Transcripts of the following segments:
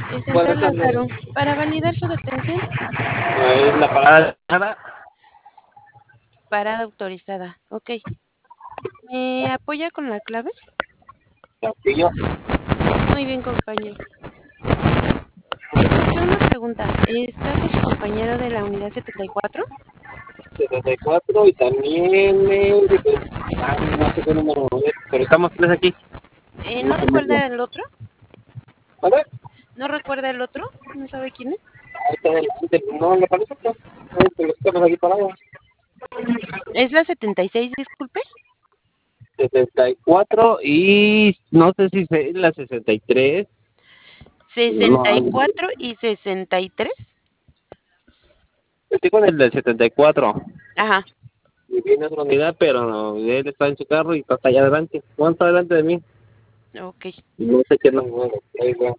Central Buenas tardes. Lázaro. Para validar su detención, Es la parada nada. parada autorizada. Ok. ¿Me apoya con la clave? Castillo. Muy bien, compañero. Una pregunta. ¿Está con su compañero de la unidad 74? 74 y también no sé qué número es, pero estamos tres aquí. ¿No recuerda el otro? A ver, ¿No recuerda el otro? ¿No sabe quién es? ahí está no le parece que pero estamos aquí parados. ¿Es la 76, disculpe? 74 y no sé si es la 63. No, 64 y 63. estoy con el del 74. Ajá. Y viene otra unidad, pero no, él está en su carro y está hasta allá adelante. ¿Cuánto está adelante de mí? Ok. No sé qué número. Ahí va.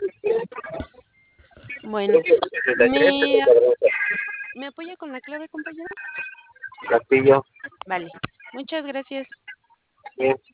Bueno. Creo que 63, ¿Me, 72. ¿Me apoya con la clave, compañero? Castillo. Vale. Muchas gracias. Bien.